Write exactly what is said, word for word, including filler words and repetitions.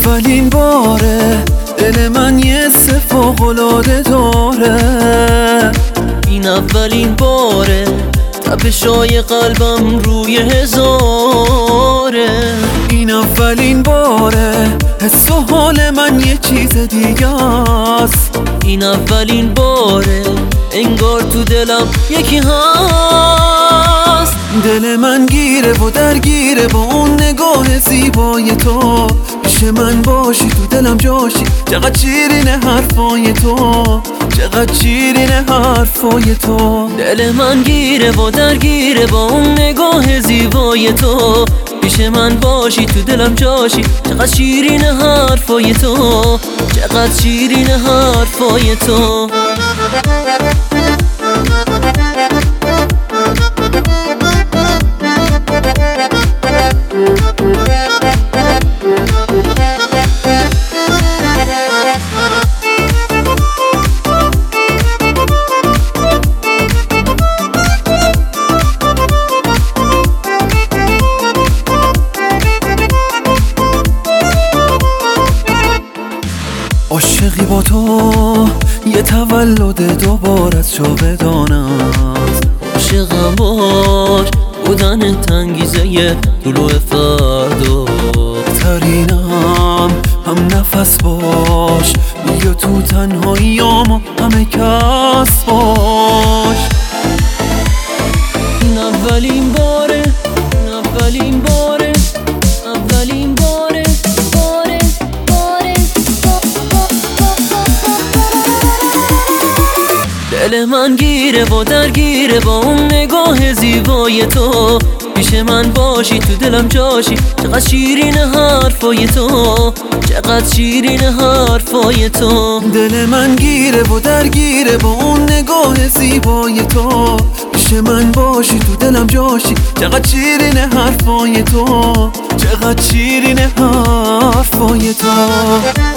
اولین باره دل من یه حس فوق‌العاده داره. این اولین باره تپشای قلبم روی هزاره. این اولین باره حس و حال من یه چیز دیگه است. این اولین باره انگار تو دلم یکی هست. دل من گیره و درگیره با اون نگاه زیبای تو. پیش من باشی تو دلم جاشی، چقدر شیرینه حرفای تو، چقدر شیرینه حرفای تو. دل من گیره و درگیره با اون نگاه زیبای تو. پیش من باشی تو دلم جاشی، چقدر شیرینه حرفای تو، چقدر شیرینه حرفای تو. عاشقی با تو یه تولد دوبارت جاودان است. عاشقم باش بودن تنگیزه طلوع فردا. ترینم هم نفس باش، بیا تو تنهاییام همه کس باش. این اولین باره، این اولین باره، اولین باره، باره باره. دل من گیره و درگیره با اون نگاه زیبای تو. پیش من باشی تو دلم جاشی، چقدر شیرینه حرفای تو، چقدر شیرینه حرفای تو. دل من گیره و درگیره با اون نگاه زیبای تو. پیش من باشی تو دلم جاشی، چقدر شیرینه حرفای تو، چقدر شیرینه حرفای تو.